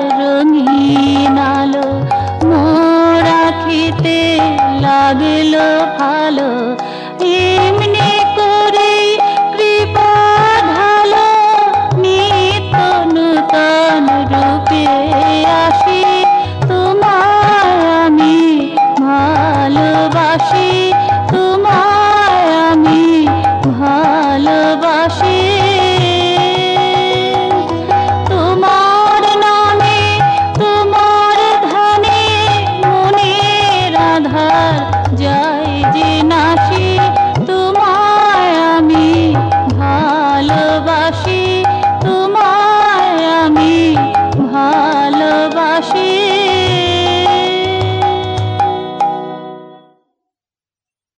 রঙিন আলো মোর আখিতে লাগলো ভালো, এমনি করে কৃপা ঢালো, নিত্য নূতন রূপে আসি তোমায় আমি ভালোবাসি, তোমায় আমি ভালোবাসি। তোমার নামে তোমার ধ্যানে মনের আধার যায় যে নাশি, তোমায় আমি ভালোবাসি, তোমায় আমি ভালোবাসি।